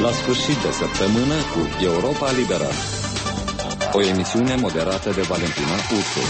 La sfârșit de săptămână cu Europa Liberă. O emisiune moderată de Valentina Ursu.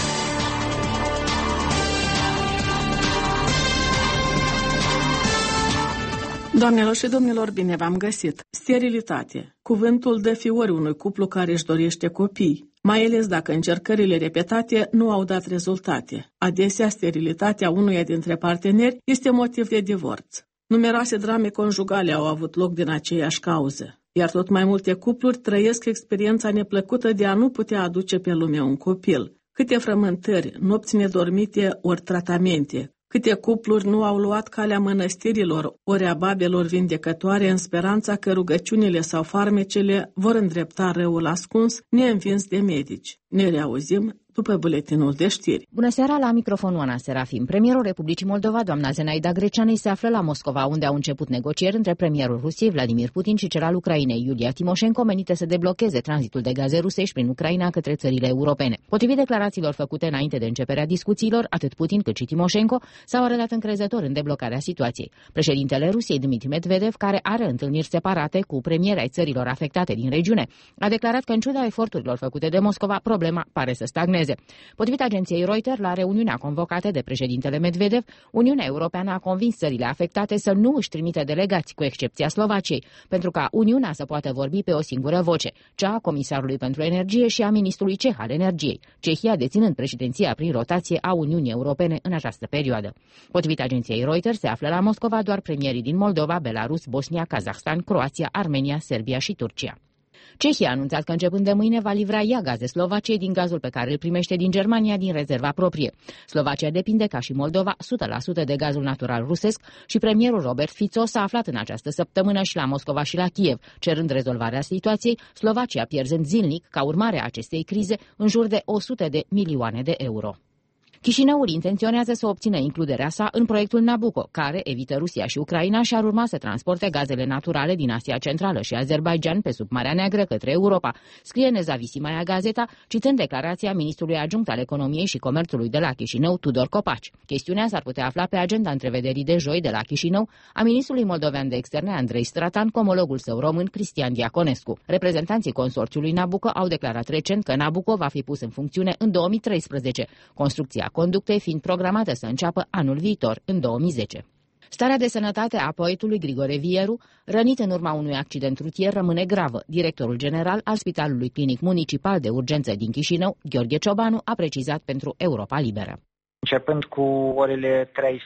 Doamnelor și domnilor, bine v-am găsit. Sterilitate. Cuvântul dă fiori unui cuplu care își dorește copii, mai ales dacă încercările repetate nu au dat rezultate. Adesea, sterilitatea unuia dintre parteneri este motiv de divorț. Numeroase drame conjugale au avut loc din aceeași cauză, iar tot mai multe cupluri trăiesc experiența neplăcută de a nu putea aduce pe lume un copil. Câte frământări, nopți nedormite ori tratamente. Câte cupluri nu au luat calea mănăstirilor ori a babelor vindecătoare în speranța că rugăciunile sau farmecele vor îndrepta răul ascuns, neînvins de medici. Ne reauzim după buletinul de știri. Bună seara, la microfonul Ana Serafim. Premierul Republicii Moldova, doamna Zenaida Greceanei, se află la Moscova, unde au început negocieri între premierul Rusiei, Vladimir Putin, și cel al Ucrainei, Iulia Timoșenko, menite să deblocheze tranzitul de gaze rusești prin Ucraina către țările europene. Potrivit declarațiilor făcute înainte de începerea discuțiilor, atât Putin cât și Timoșenko s-au arătat încrezători în deblocarea situației. Președintele Rusiei, Dmitri Medvedev, care are întâlniri separate cu premieri ai țărilor afectate din regiune, a declarat că, în ciuda eforturilor făcute de Moscova, problema pare să stagneze. Potrivit agenției Reuters, la reuniunea convocată de președintele Medvedev, Uniunea Europeană a convins țările afectate să nu își trimite delegați, cu excepția Slovaciei, pentru ca Uniunea să poată vorbi pe o singură voce, cea a Comisarului pentru Energie și a Ministrului Ceh al Energiei, Cehia deținând președinția prin rotație a Uniunii Europene în această perioadă. Potrivit agenției Reuters, se află la Moscova doar premierii din Moldova, Belarus, Bosnia, Kazahstan, Croația, Armenia, Serbia și Turcia. Cehia a anunțat că începând de mâine va livra ea gaze Slovaciei din gazul pe care îl primește din Germania din rezerva proprie. Slovacia depinde, ca și Moldova, 100% de gazul natural rusesc și premierul Robert Fico s-a aflat în această săptămână și la Moscova și la Kiev, cerând rezolvarea situației, Slovacia pierzând zilnic, ca urmare a acestei crize, în jur de 100 de milioane de euro. Chișinăul intenționează să obțină includerea sa în proiectul Nabucco, care evită Rusia și Ucraina și ar urma să transporte gazele naturale din Asia Centrală și Azerbaidjan pe sub Marea Neagră către Europa, scrie Nezavisimaya Gazeta, citând declarația ministrului adjunct al Economiei și Comerțului de la Chișinău, Tudor Copaci. Chestiunea s-ar putea afla pe agenda întrevederii de joi de la Chișinău a ministrului moldovean de externe Andrei Stratan cu omologul său român Cristian Diaconescu. Reprezentanții consorțiului Nabucco au declarat recent că Nabucco va fi pus în funcțiune în 2013. Construcția conductei fiind programată să înceapă anul viitor, în 2010. Starea de sănătate a poetului Grigore Vieru, rănit în urma unui accident rutier, rămâne gravă. Directorul general al Spitalului Clinic Municipal de Urgență din Chișinău, Gheorghe Ciobanu, a precizat pentru Europa Liberă. Începând cu orele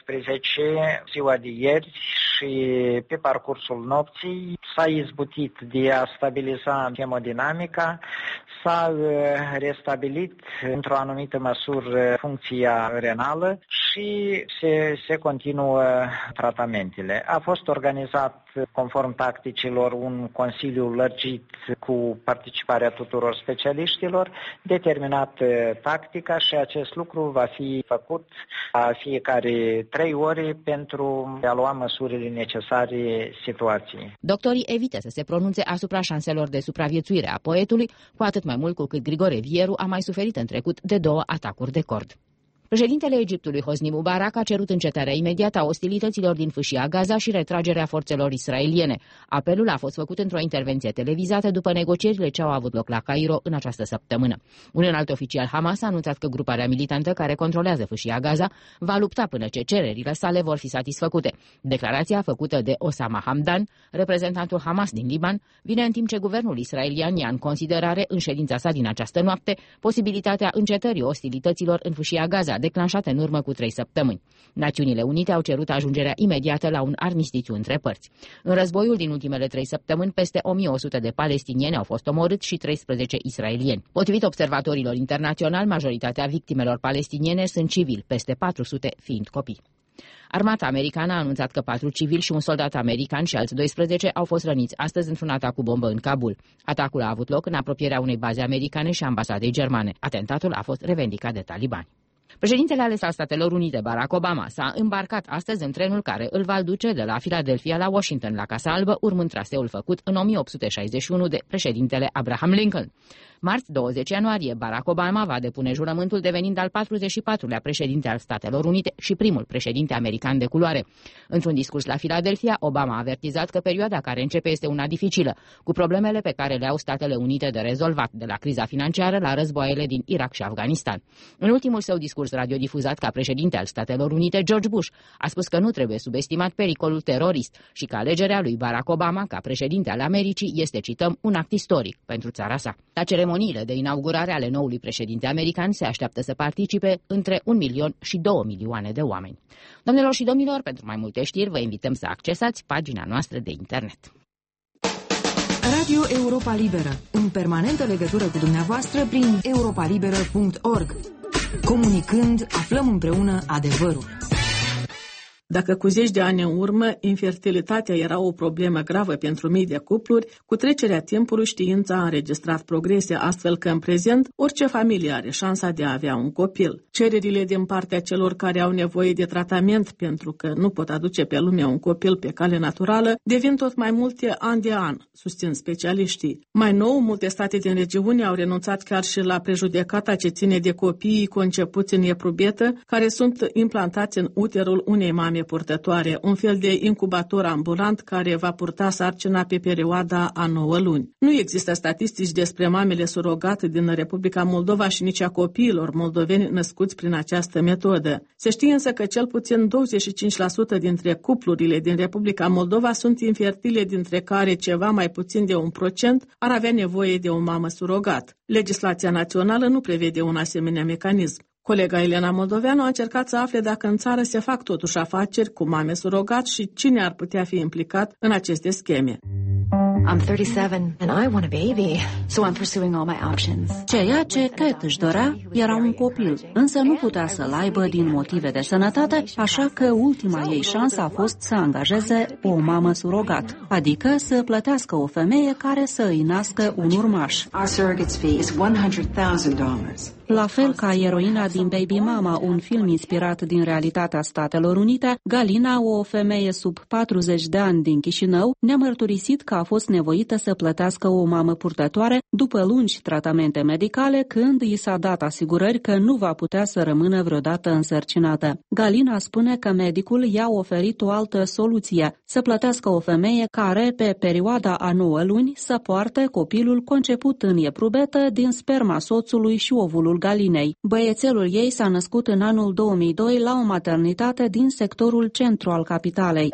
13, ziua de ieri și pe parcursul nopții, s-a izbutit de a stabiliza hemodinamica, s-a restabilit într-o anumită măsură funcția renală și se continuă tratamentele. A fost organizat conform tacticilor un consiliu lărgit cu participarea tuturor specialiștilor, determinat tactica și acest lucru va fi făcut la fiecare 3 ore pentru a lua măsurile necesare situației. Doctorii evită să se pronunțe asupra șanselor de supraviețuire a poetului, cu atât mai mult cu cât Grigore Vieru a mai suferit în trecut de 2 atacuri de cord. Președintele Egiptului Hosni Mubarak a cerut încetarea imediată a ostilităților din Fâșia Gaza și retragerea forțelor israeliene. Apelul a fost făcut într-o intervenție televizată după negocierile ce au avut loc la Cairo în această săptămână. Un înalt oficial Hamas a anunțat că gruparea militantă care controlează Fâșia Gaza va lupta până ce cererile sale vor fi satisfăcute. Declarația făcută de Osama Hamdan, reprezentantul Hamas din Liban, vine în timp ce guvernul israelian ia în considerare în ședința sa din această noapte posibilitatea încetării ostilităților în Fâșia Gaza, declanșate în urmă cu 3 săptămâni. Națiunile Unite au cerut ajungerea imediată la un armistițiu între părți. În războiul din ultimele 3 săptămâni, peste 1100 de palestinieni au fost omorâți și 13 israelieni. Potrivit observatorilor internaționali, majoritatea victimelor palestiniene sunt civili, peste 400 fiind copii. Armata americană a anunțat că 4 civili și un soldat american și alți 12 au fost răniți astăzi într-un atac cu bombă în Kabul. Atacul a avut loc în apropierea unei baze americane și ambasadei germane. Atentatul a fost revendicat de talibani. Președintele ales al Statelor Unite, Barack Obama, s-a îmbarcat astăzi în trenul care îl va duce de la Philadelphia la Washington, la Casa Albă, urmând traseul făcut în 1861 de președintele Abraham Lincoln. Marți, 20 ianuarie, Barack Obama va depune jurământul devenind al 44-lea președinte al Statelor Unite și primul președinte american de culoare. Într-un discurs la Philadelphia, Obama a avertizat că perioada care începe este una dificilă, cu problemele pe care le au Statele Unite de rezolvat, de la criza financiară la războaiele din Irak și Afganistan. În ultimul său discurs radiodifuzat ca președinte al Statelor Unite, George Bush a spus că nu trebuie subestimat pericolul terorist și că alegerea lui Barack Obama ca președinte al Americii este, cităm, un act istoric pentru țara sa. La ceremoniile de inaugurare ale noului președinte american se așteaptă să participe între 1 milion și 2 milioane de oameni. Doamnelor și domnilor, pentru mai multe știri vă invităm să accesați pagina noastră de internet. Radio Europa Liberă, în permanentă legătură cu dumneavoastră prin europalibera.org. Comunicând, aflăm împreună adevărul. Dacă cu zeci de ani în urmă infertilitatea era o problemă gravă pentru mii de cupluri, cu trecerea timpului știința a înregistrat progrese, astfel că în prezent orice familie are șansa de a avea un copil. Cererile din partea celor care au nevoie de tratament pentru că nu pot aduce pe lume un copil pe cale naturală devin tot mai multe an de an, susțin specialiștii. Mai nou, multe state din regiune au renunțat chiar și la prejudecata ce ține de copiii concepuți în eprubetă, care sunt implantați în uterul unei mame purtătoare, un fel de incubator ambulant care va purta sarcina pe perioada a 9 luni. Nu există statistici despre mamele surogate din Republica Moldova și nici a copiilor moldoveni născuți prin această metodă. Se știe însă că cel puțin 25% dintre cuplurile din Republica Moldova sunt infertile, dintre care ceva mai puțin de 1% ar avea nevoie de o mamă surogat. Legislația națională nu prevede un asemenea mecanism. Colega Elena Moldoveanu a încercat să afle dacă în țară se fac totuși afaceri cu mame surogat și cine ar putea fi implicat în aceste scheme. I'm 37 and I want a baby, so I'm pursuing all my options. Ceea ce Cat își dorea era un copil, însă nu putea să-l aibă din motive de sănătate, așa că ultima ei șansă a fost să angajeze o mamă surogat, adică să plătească o femeie care să îi nască un urmaș. Our surrogate's fee is $100,000. La fel ca eroina din Baby Mama, un film inspirat din realitatea Statelor Unite, Galina, o femeie sub 40 de ani din Chișinău, ne-a mărturisit că a fost nevoită să plătească o mamă purtătoare după lungi tratamente medicale, când i s-a dat asigurări că nu va putea să rămână vreodată însărcinată. Galina spune că medicul i-a oferit o altă soluție, să plătească o femeie care, pe perioada a 9 luni, să poarte copilul conceput în eprubetă din sperma soțului și ovulul Galinei. Băiețelul ei s-a născut în anul 2002 la o maternitate din sectorul centru al capitalei.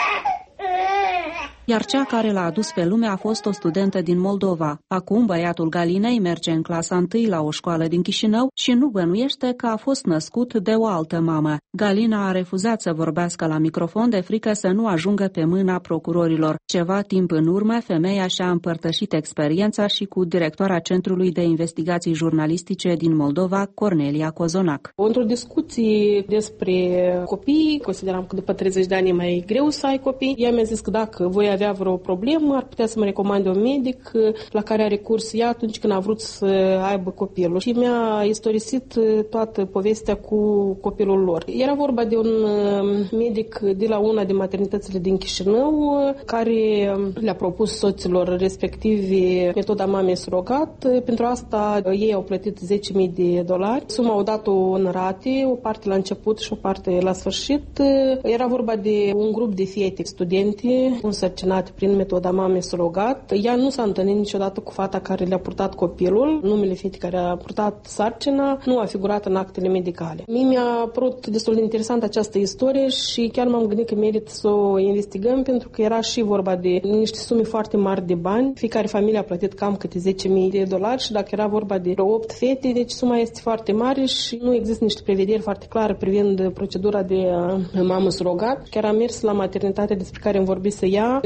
Iar cea care l-a adus pe lume a fost o studentă din Moldova. Acum băiatul Galinei merge în clasa 1 la o școală din Chișinău și nu bănuiește că a fost născut de o altă mamă. Galina a refuzat să vorbească la microfon de frică să nu ajungă pe mâna procurorilor. Ceva timp în urmă, femeia și-a împărtășit experiența și cu directoarea Centrului de Investigații Jurnalistice din Moldova, Cornelia Cozonac. Într-o discuție despre copii, consideram că după 30 de ani e mai greu să ai copii. Ea mi-a zis că dacă voi avea vreo problemă, ar putea să mă recomande un medic la care a recurs ea atunci când a vrut să aibă copilul. Și mi-a istorisit toată povestea cu copilul lor. Era vorba de un medic de la una din maternitățile din Chișinău care le-a propus soților respectivi metoda mamei surogat. Pentru asta ei au plătit $10.000. Suma au dat-o în rate, o parte la început și o parte la sfârșit. Era vorba de un grup de fete studente însărcinate prin metoda mamei surogat. Ea nu s-a întâlnit niciodată cu fata care le-a purtat copilul. Numele fetei care a purtat sarcina nu a figurat în actele medicale. Mie mi-a părut destul de interesant această istorie și chiar m-am gândit că merită să o investigăm, pentru că era și vorba de niște sume foarte mari de bani. Fiecare familie a plătit cam câte $10.000 și dacă era vorba de 8 fete, deci suma este foarte mare și nu există niște prevederi foarte clare privind procedura de mamă surogat. Chiar am mers la maternitatea despre care îmi vorbise ea.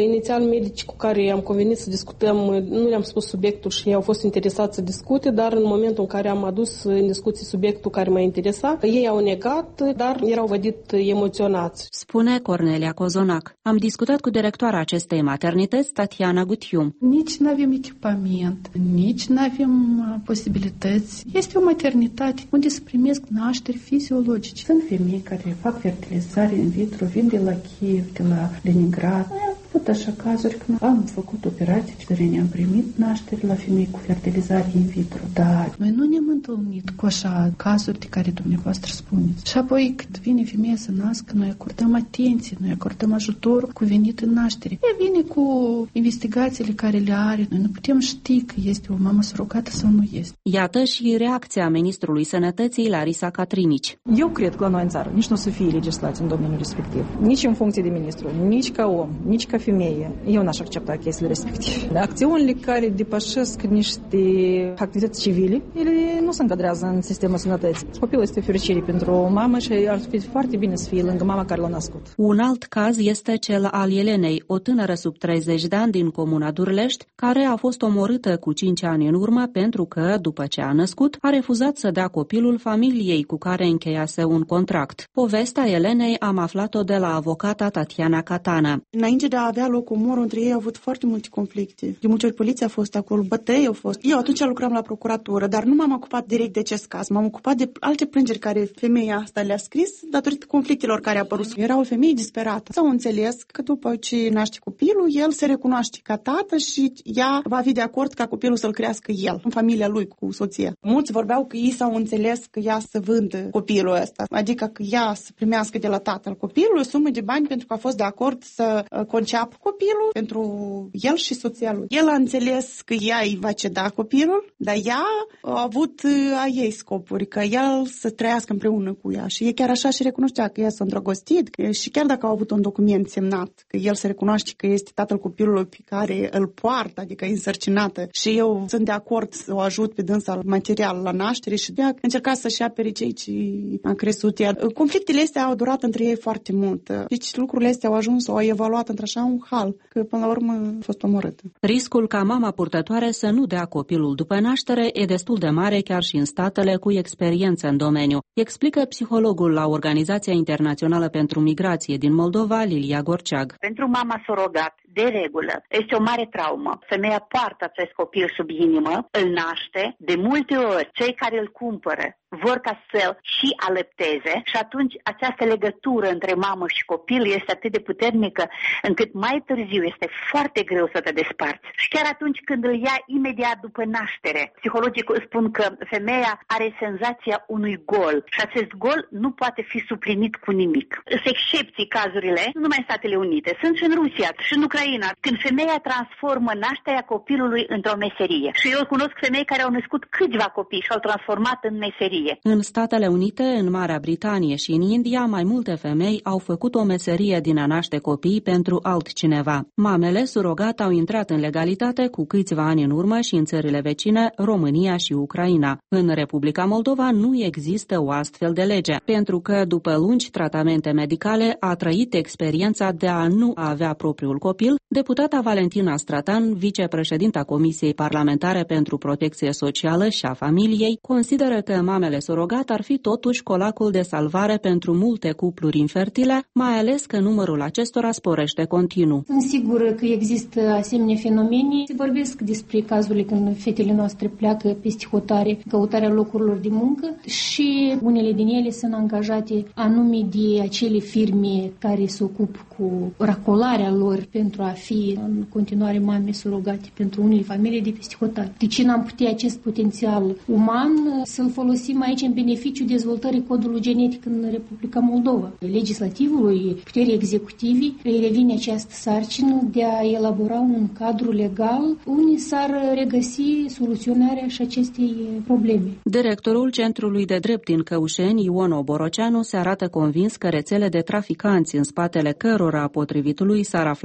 Inițial, medici cu care am convenit să discutăm, nu le-am spus subiectul și ei au fost interesați să discute, dar în momentul în care am adus în discuție subiectul care m-a interesat, ei au negat, dar erau vădit emoționați. Spune Cornelia Cozonac. Am discutat cu directoarea acestei maternități, Tatiana Gutium. Nici nu avem echipament, nici nu avem posibilități. Este o maternitate unde se primesc nașteri fiziologice. Sunt femei care fac fertilizare in vitro, vin de la Kiev, de la Leningrad. Noi am avut așa cazuri când am făcut operații și am primit nașteri la femei cu fertilizare in vitro. Dar noi nu ne-am întâlnit cu așa cazuri de care dumneavoastră spuneți. Și apoi când vine femeia să nască, noi acordăm atenție, noi acordăm ajutor cuvenit în naștere. Ea vine cu investigațiile care le are. Noi nu putem ști că este o mamă surogată sau nu este. Iată și reacția ministrului Sănătății, Larisa Catrinici. Eu cred că la noi în țară nici nu o să fie legislație în domeniul respectiv. Nici în funcție de ministru, nici ca om, nici ca femeie. Eu n-aș accepta chestiile respective. Acțiunile care depășesc niște activități civile, ele nu se încadrează în sistemul sănătății. Copilul este o fericire pentru o mamă și ar fi foarte bine să fie lângă mama care l-a născut. Un alt caz este cel al Elenei, o tânără sub 30 de ani din comuna Durlești, care a fost omorâtă cu 5 ani în urmă pentru că, după ce a născut, a refuzat să dea copilul familiei cu care încheiase un contract. Povestea Elenei am aflat-o de la avocata Tatiana Catana. Înainte de a avea loc omorul, între ei au avut foarte multe conflicte. De multe ori poliția a fost acolo, bătăi au fost. Eu atunci lucram la procuratură, dar nu m-am ocupat direct de acest caz. M-am ocupat de alte plângeri care femeia asta le-a scris datorită conflictelor care au apărut. Era o femeie disperată. S-au înțeles că după ce naște copilul, el se recunoaște ca tată și ea va fi de acord ca copilul să-l crească el, în familia lui cu soția. Mulți vorbeau că ei s-au înțeles că ea să vândă copilul ăsta, adică că ea să primească de la tatăl copilul o sumă de bani pentru că a fost de acord să conceapă copilul pentru el și soția lui. El a înțeles că ea îi va ceda copilul, dar ea a avut a ei scopuri, că el să trăiască împreună cu ea și e chiar așa și recunoștea că ea s-a îndrăgostit și chiar dacă au avut un document semnat că el se recunoaște că este tatăl copilului pe care îl poartă, adică e însărcinată și eu sunt de acord să o ajut pe dânsa material la naștere și de a încerca să-și apere cei ce a crescut ea. Conflictele astea au durat între ei foarte mult. Deci lucrurile astea au ajuns, au evaluat într-așa un hal, că până la urmă a fost omorâtă. Riscul ca mama purtătoare să nu dea copilul după naștere e destul de mare chiar și în statele cu experiență în domeniu. Explică psihologul la Organizația Internațională pentru Migrație din Moldova, Lilia Gorceag. Pentru mama surogat, de regulă, este o mare traumă. Femeia poartă acest copil sub inimă, îl naște, de multe ori cei care îl cumpără vor ca să-l și alăpteze și atunci această legătură între mamă și copil este atât de puternică încât mai târziu este foarte greu să te desparți. Și chiar atunci când îl ia imediat după naștere, psihologii spun că femeia are senzația unui gol și acest gol nu poate fi suplinit cu nimic. Sunt excepții cazurile, nu numai în Statele Unite, sunt și în Rusia și în Ucraina, când femeia transformă nașterea copilului într-o meserie. Și eu cunosc femei care au născut câțiva copii și au transformat în meserie. În Statele Unite, în Marea Britanie și în India, mai multe femei au făcut o meserie din a naște copii pentru altcineva. Mamele surogat au intrat în legalitate cu câțiva ani în urmă și în țările vecine, România și Ucraina. În Republica Moldova nu există o astfel de lege, pentru că, după lungi tratamente medicale, a trăit experiența de a nu avea propriul copil. Deputata Valentina Stratan, vicepreședinta Comisiei Parlamentare pentru Protecție Socială și a Familiei, consideră că mamele surogat ar fi totuși colacul de salvare pentru multe cupluri infertile, mai ales că numărul acestora sporește continuu. Sunt sigură că există asemenea fenomene. Se vorbesc despre cazurile când fetele noastre pleacă peste hotare, căutarea locurilor de muncă și unele din ele sunt angajate anume de acele firme care se ocupă cu racolarea lor pentru a fi în continuare mame surogate pentru unele familii de peste hotare. De ce n-am putea acest potențial uman să-l folosim aici în beneficiu dezvoltării codului genetic în Republica Moldova? Legislativului, puterii executive, îi revine această sarcină de a elabora un cadru legal unde s-ar regăsi soluționarea și acestei probleme. Directorul Centrului de Drept din Căușeni, Ion Oboroceanu, se arată convins că rețele de traficanți în spatele cărora potrivitului s-ar afla reprezentanți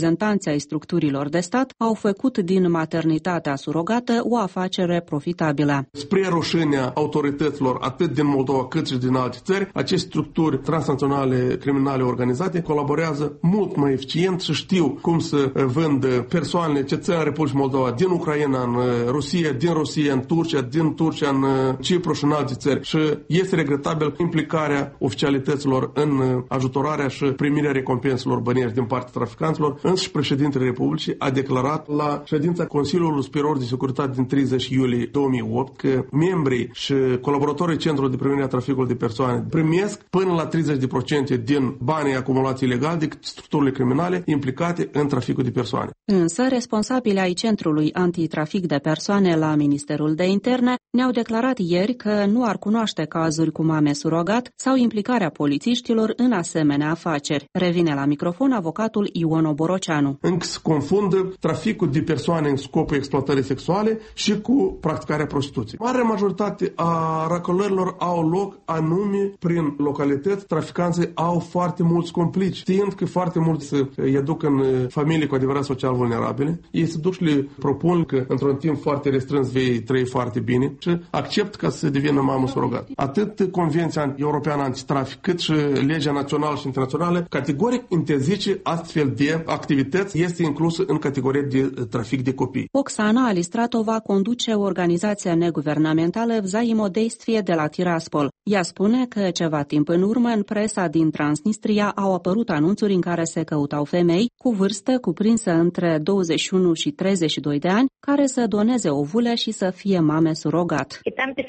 reprezentanți ai structurilor de stat au făcut din maternitatea surogată o afacere profitabilă. Spre rușinea autorităților atât din Moldova cât și din alte țări, aceste structuri transnaționale criminale organizate colaborează mult mai eficient și știu cum să vând persoanele cetățeni Republicii Moldova din Ucraina în Rusia, din Rusia în Turcia, din Turcia în Cipru și în alte țări. Și este regretabil implicarea oficialităților în ajutorarea și primirea recompenselor bănești din partea traficanților. Însuși președintele Republicii a declarat la ședința Consiliului Superior de Securitate din 30 iulie 2008 că membrii și colaboratorii Centrului de Prevenire a Traficului de Persoane primesc până la 30% din banii acumulați ilegal de structurile criminale implicate în traficul de persoane. Însă, responsabili ai Centrului Antitrafic de Persoane la Ministerul de Interne ne-au declarat ieri că nu ar cunoaște cazuri cu mame surogat sau implicarea polițiștilor în asemenea afaceri. Revine la microfon avocatul Ion Oboroceanu. Încă se confundă traficul de persoane în scopul exploatării sexuale și cu practicarea prostituției. Marea majoritate a racolărilor au loc anume prin localități. Traficanții au foarte mulți complici, știind că foarte mulți se educ în familii cu adevărat social vulnerabile. Ei se duc și le propun că într-un timp foarte restrâns vei trăi foarte bine și accept ca să devină mamă surogat. Atât Convenția Europeană Antitrafic cât și legea națională și internațională categoric interzice astfel de activități, este inclusă în categoria de trafic de copii. Oksana Alistratova conduce organizația neguvernamentală Взаимодействие de la Tiraspol. Ea spune că ceva timp în urmă în presa din Transnistria au apărut anunțuri în care se căutau femei cu vârstă cuprinsă între 21 și 32 de ani care să doneze ovule și să fie mame surogat.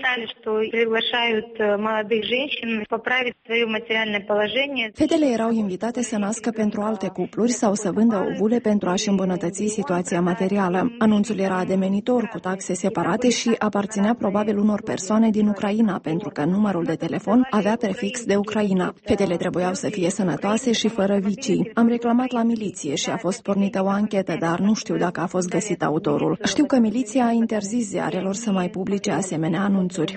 Fetele erau invitate să nască pentru alte cupluri sau să vândă ovule pentru a-și îmbunătăți situația materială. Anunțul era ademenitor, cu taxe separate și aparținea probabil unor persoane din Ucraina, pentru că numărul de telefon avea prefix de Ucraina. Fetele trebuiau să fie sănătoase și fără vicii. Am reclamat la miliție și a fost pornită o anchetă, dar nu știu dacă a fost găsit autorul. Știu că miliția a interzis ziarelor să mai publice asemenea anunțuri.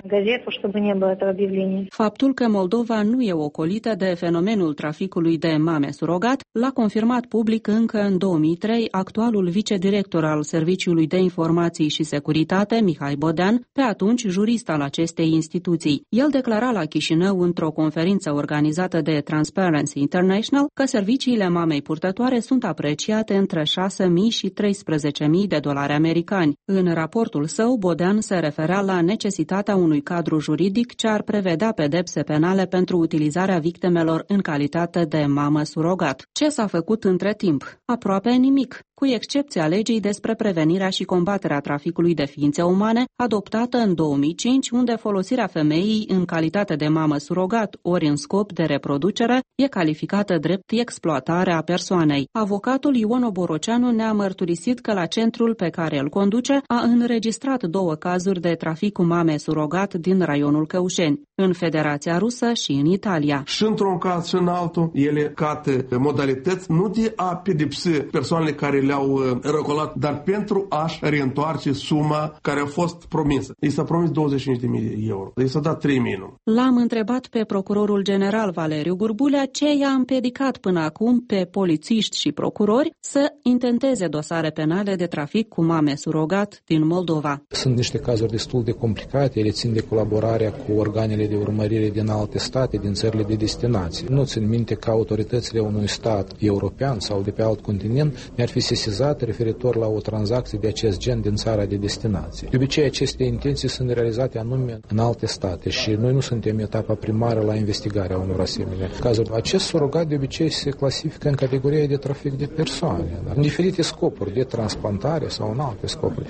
Faptul că Moldova nu e ocolită de fenomenul traficului de mame surogat l-a confirmat public încă în 2003 actualul vicedirector al Serviciului de Informații și Securitate, Mihai Bodean, pe atunci jurist al acestei instituții. El declara la Chișinău într-o conferință organizată de Transparency International că serviciile mamei purtătoare sunt apreciate între 6.000 și 13.000 de dolari americani. În raportul său, Bodean se referea la necesitatea unui cadru juridic ce ar prevedea pedepse penale pentru utilizarea victimelor în calitate de mamă surogat. Ce s-a făcut între timp? Aproape nimic, cu excepția legii despre prevenirea și combaterea traficului de ființe umane, adoptată în 2005, unde folosirea femeii în calitate de mamă surogat ori în scop de reproducere e calificată drept exploatarea persoanei. Avocatul Ion Oboroceanu ne-a mărturisit că la centrul pe care îl conduce a înregistrat 2 cazuri de trafic cu mame surogat din raionul Căușeni, în Federația Rusă și în Italia. Și într-un caz și în altul, ele cată modalități nu de a pedepsi persoanele care le-au răcolat, dar pentru a-și reîntoarce suma care a fost promisă. I s-a promis 25.000 de euro. I s-a dat 3.000. L-am întrebat pe procurorul general Valeriu Gurbulea ce i-a împiedicat până acum pe polițiști și procurori să intenteze dosare penale de trafic cu mame surogat din Moldova. Sunt niște cazuri destul de complicate, ele țin de colaborarea cu organele de urmărire din alte state, din țările de destinație. Nu țin minte că autoritățile unui stat european sau de pe alt continent mi-ar fi sesizate referitor la o tranzacție de acest gen din țara de destinație. De obicei, aceste intenții sunt realizate anume în alte state și noi nu suntem etapa primară la investigarea unor asemenea cazuri. Acest surogat de obicei se clasifică în categoria de trafic de persoane, în diferite scopuri, de transplantare sau în alte scopuri.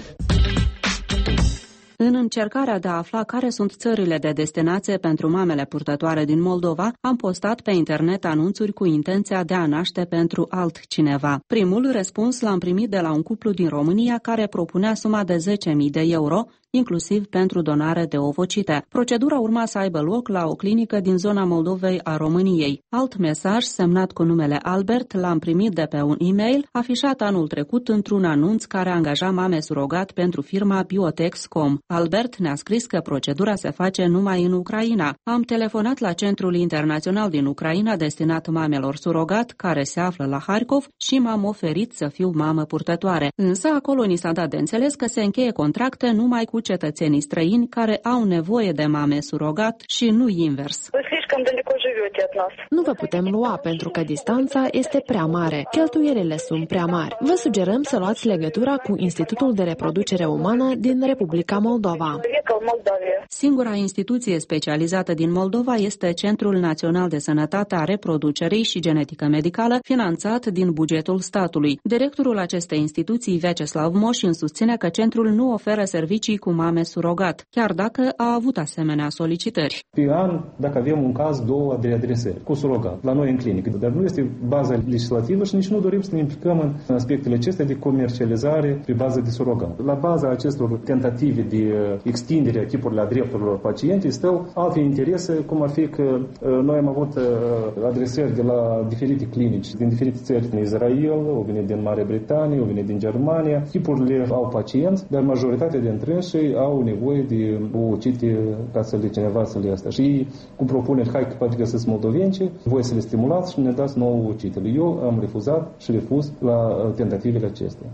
În încercarea de a afla care sunt țările de destinație pentru mamele purtătoare din Moldova, am postat pe internet anunțuri cu intenția de a naște pentru altcineva. Primul răspuns l-am primit de la un cuplu din România care propunea suma de 10.000 de euro, inclusiv pentru donare de ovocite. Procedura urma să aibă loc la o clinică din zona Moldovei a României. Alt mesaj semnat cu numele Albert l-am primit de pe un e-mail afișat anul trecut într-un anunț care angaja mame surogat pentru firma Biotex.com. Albert ne-a scris că procedura se face numai în Ucraina. Am telefonat la Centrul Internațional din Ucraina destinat mamelor surogat, care se află la Harkov, și m-am oferit să fiu mamă purtătoare. Însă acolo ni s-a dat de înțeles că se încheie contracte numai cu cetățenii străini care au nevoie de mame surogat și nu invers. Nu vă putem lua pentru că distanța este prea mare. Cheltuielile sunt prea mari. Vă sugerăm să luați legătura cu Institutul de Reproducere Umană din Republica Moldova. Singura instituție specializată din Moldova este Centrul Național de Sănătate a Reproducerii și Genetică Medicală, finanțat din bugetul statului. Directorul acestei instituții, Vyacheslav Moșin, susține că centrul nu oferă servicii cu mame surogat, chiar dacă a avut asemenea solicitări. Pe an, dacă avem un caz, 2 de adresări cu surogat, la noi în clinică, dar nu este baza legislativă și nici nu dorim să ne implicăm în aspectele acestea de comercializare pe bază de surogat. La baza acestor tentative de extindere a tipurilor drepturilor pacienții stau alte interese, cum ar fi că noi am avut adresări de la diferite clinici din diferite țări, din Israel, o vine din Marea Britanie, o vine din Germania. Tipurile au pacienți, dar majoritatea dintre ei au nevoie de ovocite ca să le cineva să le asta. Și cu propuneri, hai că poate găsesc moldovence, voi să le stimulați și ne dați nouă ovocitele. Eu am refuzat și refuz la tentativele acestea.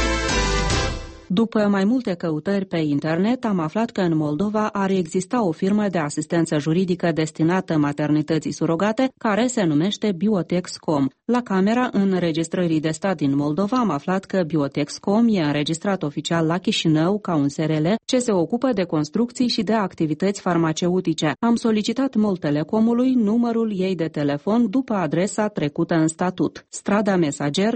După mai multe căutări pe internet, am aflat că în Moldova ar exista o firmă de asistență juridică destinată maternității surogate, care se numește Biotex.com. La camera înregistrării de stat din Moldova am aflat că Biotex.com e înregistrat oficial la Chișinău ca un SRL ce se ocupă de construcții și de activități farmaceutice. Am solicitat Mol Telecomului numărul ei de telefon după adresa trecută în statut. Strada Mesager 5/2.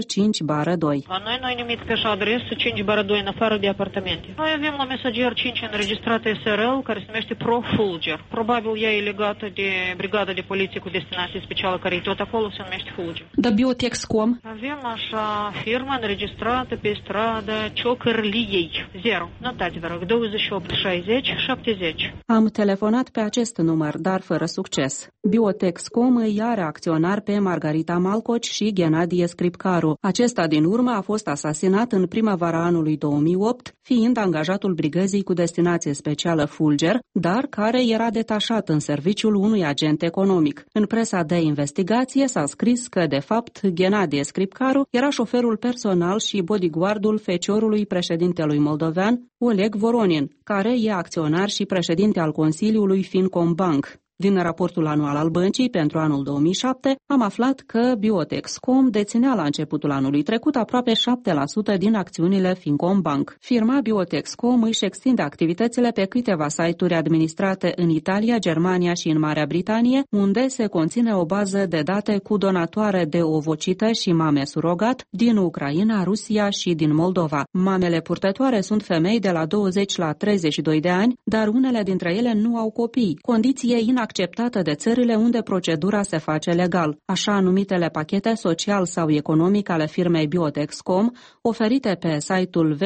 La noi numit pe așa adresă 5/2 în afară de apartamente. Noi avem la Mesager 5 înregistrată SRL care se numește Pro-Fulger. Probabil ea e legată de brigada de poliție cu destinație specială care e tot acolo, se numește Fulger. Da Biotex.com? Avem așa firmă înregistrată pe strada Ciocărliei 0. Notați, vă rog, 28 60 70. Am telefonat pe acest număr, dar fără succes. Biotex.com îi are acționar pe Margarita Malcoci și Ghenadie Scripcaru. Acesta din urmă a fost asasinat în primăvara anului 2008, fiind angajatul brigăzii cu destinație specială Fulger, dar care era detașat în serviciul unui agent economic. În presa de investigație s-a scris că, de fapt, Ghenadie Scripcaru era șoferul personal și bodyguardul feciorului președintelui moldovean, Oleg Voronin, care e acționar și președinte al Consiliului Fincombank. Din raportul anual al băncii pentru anul 2007 am aflat că Biotex.com deținea la începutul anului trecut aproape 7% din acțiunile Fincombank. Firma Biotex.com își extinde activitățile pe câteva site-uri administrate în Italia, Germania și în Marea Britanie, unde se conține o bază de date cu donatoare de ovocită și mame surogat din Ucraina, Rusia și din Moldova. Mamele purtătoare sunt femei de la 20 la 32 de ani, dar unele dintre ele nu au copii, condiție inacceptată de țările unde procedura se face legal. Așa numitele pachete social sau economic ale firmei Biotex.com, oferite pe site-ul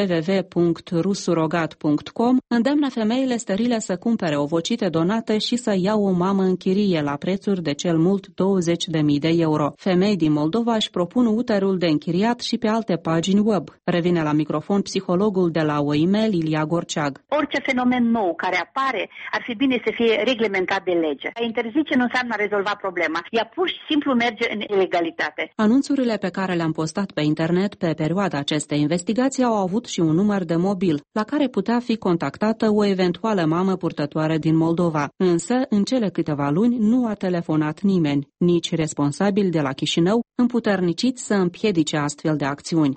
www.rusurogat.com, îndemnă femeile sterile să cumpere ovocite donate și să iau o mamă în chirie la prețuri de cel mult 20.000 de euro. Femei din Moldova își propun uterul de închiriat și pe alte pagini web. Revine la microfon psihologul de la OIMEL, Ilia Gorceag. Orice fenomen nou care apare ar fi bine să fie reglementat de lege. A interzice nu înseamnă a rezolva problema. Ea pur și simplu merge în ilegalitate. Anunțurile pe care le-am postat pe internet pe perioada acestei investigații au avut și un număr de mobil, la care putea fi contactată o eventuală mamă purtătoare din Moldova. Însă, în cele câteva luni, nu a telefonat nimeni, nici responsabil de la Chișinău, împuterniciți să împiedice astfel de acțiuni.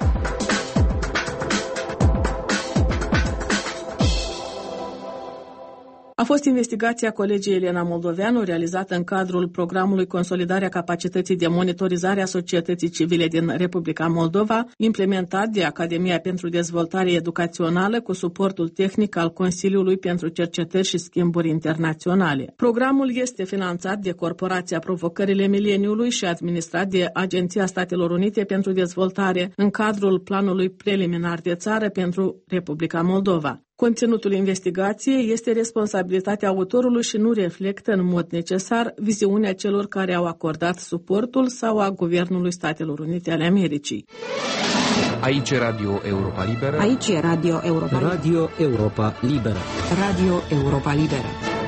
A fost investigația colegii Elena Moldoveanu realizată în cadrul programului Consolidarea capacității de monitorizare a societății civile din Republica Moldova, implementat de Academia pentru Dezvoltare Educațională cu suportul tehnic al Consiliului pentru Cercetări și Schimburi Internaționale. Programul este finanțat de Corporația Provocările Mileniului și administrat de Agenția Statelor Unite pentru Dezvoltare în cadrul Planului Preliminar de Țară pentru Republica Moldova. Conținutul investigației este responsabilitatea autorului și nu reflectă în mod necesar viziunea celor care au acordat suportul sau a Guvernului Statelor Unite ale Americii. Aici e Radio Europa Liberă. Aici e Radio Europa Liberă. Radio Europa Liberă. Radio Europa Liberă.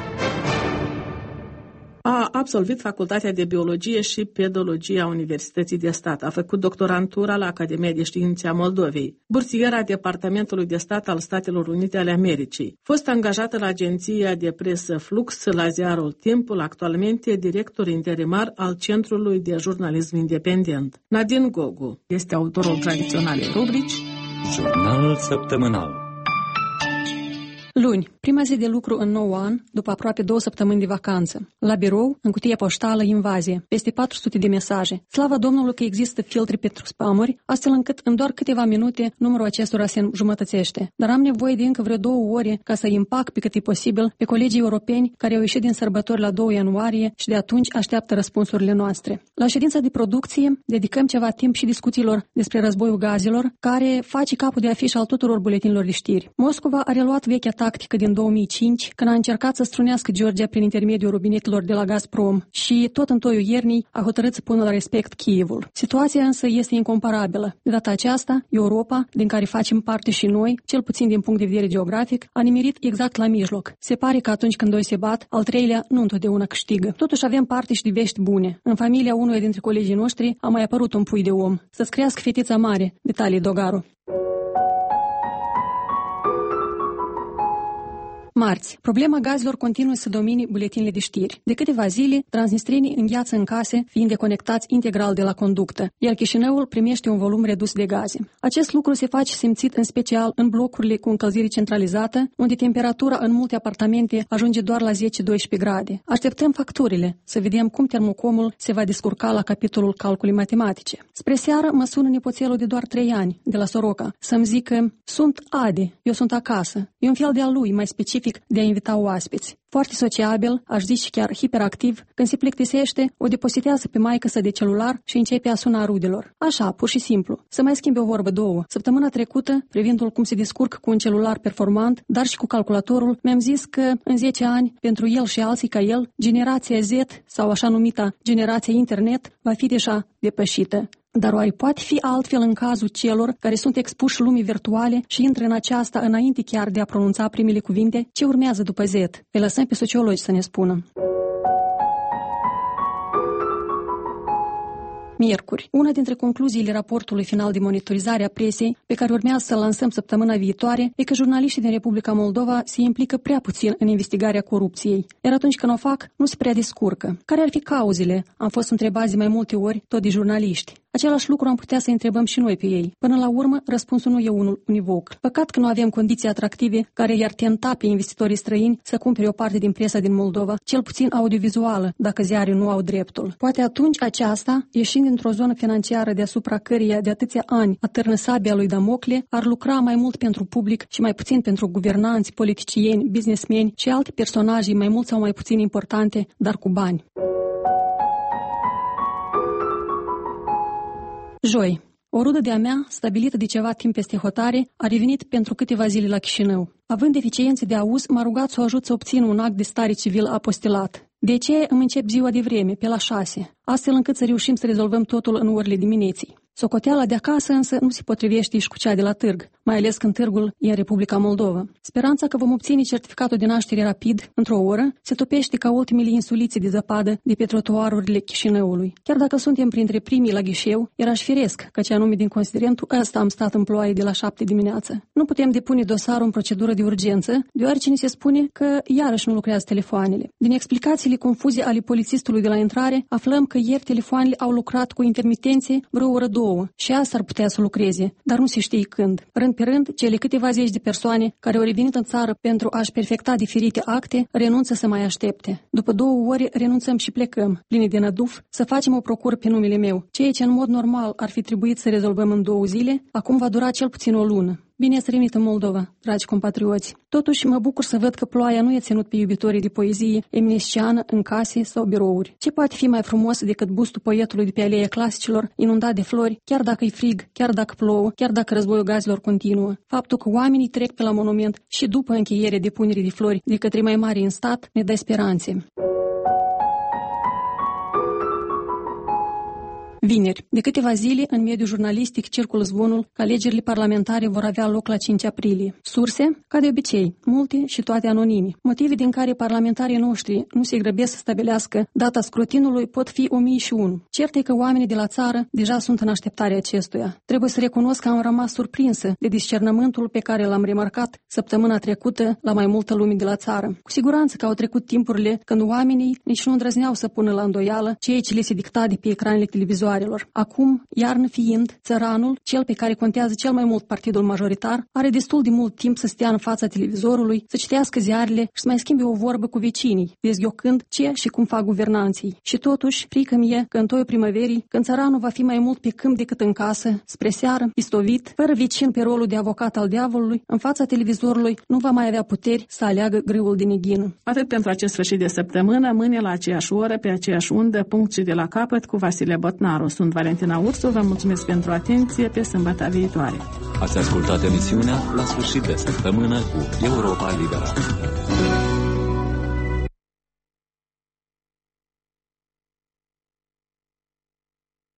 A absolvit Facultatea de Biologie și Pedologie a Universității de Stat. A făcut doctorantura la Academia de Științe a Moldovei, bursier a Departamentului de Stat al Statelor Unite ale Americii. Fost angajată la agenția de presă Flux, la ziarul Timpul, actualmente director interimar al Centrului de Jurnalism Independent. Nadine Gogu este autorul tradiționalei rubrici Jurnal Săptămânal. Luni, prima zi de lucru în nou an, după aproape 2 săptămâni de vacanță. La birou, în cutie poștală, invazie, peste 400 de mesaje. Slavă Domnului că există filtre pentru spamuri, astfel încât în doar câteva minute numărul acestora se înjumătățește. Dar am nevoie de încă vreo 2 ore ca să împac pe cât e posibil pe colegii europeni care au ieșit din sărbători la 2 ianuarie și de atunci așteaptă răspunsurile noastre. La ședința de producție dedicăm ceva timp și discuțiilor despre războiul gazelor, care face capul de afiș al tuturor buletinilor de știri. Moscova a reluat vechea tactică din 2005, când a încercat să strunească Georgia prin intermediul robinetelor de la Gazprom și tot în toiul iernii a hotărât să pună la respect Kievul. Situația însă este incomparabilă. De data aceasta, Europa, din care facem parte și noi, cel puțin din punct de vedere geografic, a nimerit exact la mijloc. Se pare că atunci când doi se bat, al treilea nu întotdeauna câștigă. Totuși avem parte și de vești bune. În familia unuia dintre colegii noștri a mai apărut un pui de om. Să-ți crească fetița mare, Vitalie Dogaru. Marți. Problema gazelor continuă să domine buletinile de știri. De câteva zile, transnistrenii îngheață în case, fiind deconectați integral de la conductă, iar Chișinăul primește un volum redus de gaze. Acest lucru se face simțit în special în blocurile cu încălzire centralizată, unde temperatura în multe apartamente ajunge doar la 10-12 grade. Așteptăm facturile, să vedem cum termocomul se va descurca la capitolul calcule matematice. Spre seară mă sună nepoțelul de doar 3 ani, de la Soroca, să-mi zică: sunt Adi, eu sunt acasă. E un fel de-a lui mai specific de a invita oaspeți. Foarte sociabil, aș zice chiar hiperactiv, când se plictisește, o depozitează pe maică-sa de celular și începe a suna rudelor. Așa, pur și simplu. Să mai schimbe o vorbă 2. Săptămâna trecută, privindu-l cum se descurcă cu un celular performant, dar și cu calculatorul, mi-am zis că în 10 ani, pentru el și alții ca el, generația Z, sau așa numita generația internet, va fi deja depășită. Dar oare poate fi altfel în cazul celor care sunt expuși lumii virtuale și intră în aceasta înainte chiar de a pronunța primele cuvinte? Ce urmează după Z? Îi lăsăm pe sociologi să ne spună. Miercuri. Una dintre concluziile raportului final de monitorizare a presei, pe care urmează să-l lansăm săptămâna viitoare, e că jurnaliștii din Republica Moldova se implică prea puțin în investigarea corupției. Iar atunci când o fac, nu se prea descurcă. Care ar fi cauzele? Am fost întrebați de mai multe ori, tot de jurnaliști. Același lucru am putea să întrebăm și noi pe ei. Până la urmă, răspunsul nu e unul univoc. Păcat că nu avem condiții atractive care i-ar tenta pe investitorii străini să cumpere o parte din presa din Moldova, cel puțin audiovizuală, dacă ziare nu au dreptul. Poate atunci aceasta, ieșind dintr-o zonă financiară deasupra căreia de atâția ani atârnă sabia lui Damocle, ar lucra mai mult pentru public și mai puțin pentru guvernanți, politicieni, businessmeni și alte personaje mai mult sau mai puțin importante, dar cu bani. Joi. O rudă de-a mea, stabilită de ceva timp peste hotare, a revenit pentru câteva zile la Chișinău. Având deficiențe de auz, m-a rugat să o ajut să obțin un act de stare civil apostilat. De aceea îmi încep ziua de vreme, pe la 6, astfel încât să reușim să rezolvăm totul în orele dimineții. Socoteala de acasă însă nu se potrivește și cu cea de la târg, mai ales când târgul e în Republica Moldova. Speranța că vom obține certificatul de naștere rapid, într-o oră, se topește ca ultimele insulițe de zăpadă de pe trotuarurile Chișinăului. Chiar dacă suntem printre primii la ghișeu, erași firesc, căci anume din considerentul ăsta am stat în ploaie de la 7 dimineață. Nu putem depune dosarul în procedură de urgență, deoarece ni se spune că iarăși nu lucrează telefoanele. Din explicațiile confuze ale polițistului de la intrare, aflăm că ieri telefoanele au lucrat cu intermitențe vreo oră 2 și asta ar putea să lucreze, dar nu se știe când. Rând pe rând, cele câteva zeci de persoane care au revenit în țară pentru a-și perfecta diferite acte renunță să mai aștepte. După 2 ore renunțăm și plecăm, plini de năduf, să facem o procură pe numele meu. Ceea ce în mod normal ar fi trebuit să rezolvăm în 2 zile, acum va dura cel puțin o lună. Bine ați revenit în Moldova, dragi compatrioți. Totuși, mă bucur să văd că ploaia nu e ținut pe iubitorii de poezie eminesciană în case sau birouri. Ce poate fi mai frumos decât bustul poetului de pe Aleea Clasicilor, inundat de flori, chiar dacă e frig, chiar dacă plouă, chiar dacă războiul gazilor continuă. Faptul că oamenii trec pe la monument și după încheierea depunerii de flori de către mai mari în stat ne dă speranțe. Vineri, de câteva zile, în mediul jurnalistic circulă zvonul că alegerile parlamentare vor avea loc la 5 aprilie. Surse, ca de obicei, multe și toate anonime. Motive din care parlamentarii noștri nu se grăbesc să stabilească data scrutinului pot fi 1001. Cert e că oamenii de la țară deja sunt în așteptarea acestuia. Trebuie să recunosc că am rămas surprinsă de discernământul pe care l-am remarcat săptămâna trecută la mai multă lume de la țară. Cu siguranță că au trecut timpurile când oamenii nici nu îndrăzneau să pună la îndoială ceea ce le se dicta de pe ecranele televizoare. Acum, iarnă fiind, țăranul, cel pe care contează cel mai mult partidul majoritar, are destul de mult timp să stea în fața televizorului, să citească ziarele și să mai schimbe o vorbă cu vecinii, dezghiocând ce și cum fac guvernanții. Și totuși, frică mie că în toiul primăverii, când țăranul va fi mai mult pe câmp decât în casă, spre seară, istovit, fără vecin pe rolul de avocat al diavolului, în fața televizorului nu va mai avea puteri să aleagă grâul de neghină. Atât pentru acest sfârșit de săptămână, mâine la aceeași oră, pe aceeași undă, punct și de la capăt cu Vasile Botnaru. Sunt Valentina Ursu, vă mulțumesc pentru atenție, pe sâmbătă viitoare. Ați ascultat emisiunea La sfârșit de săptămână cu Europa Liberă.